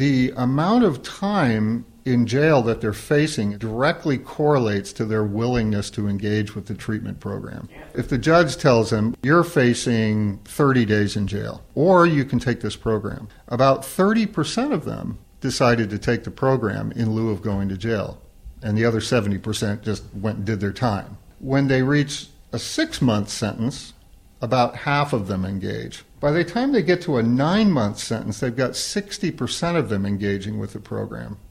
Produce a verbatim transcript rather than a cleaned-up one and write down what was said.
the amount of time in jail that they're facing directly correlates to their willingness to engage with the treatment program. If the judge tells them, you're facing thirty days in jail, or you can take this program, about thirty percent of them decided to take the program in lieu of going to jail, and the other seventy percent just went and did their time. When they reach a six-month sentence, about half of them engage. By the time they get to a nine-month sentence, they've got sixty percent of them engaging with the program.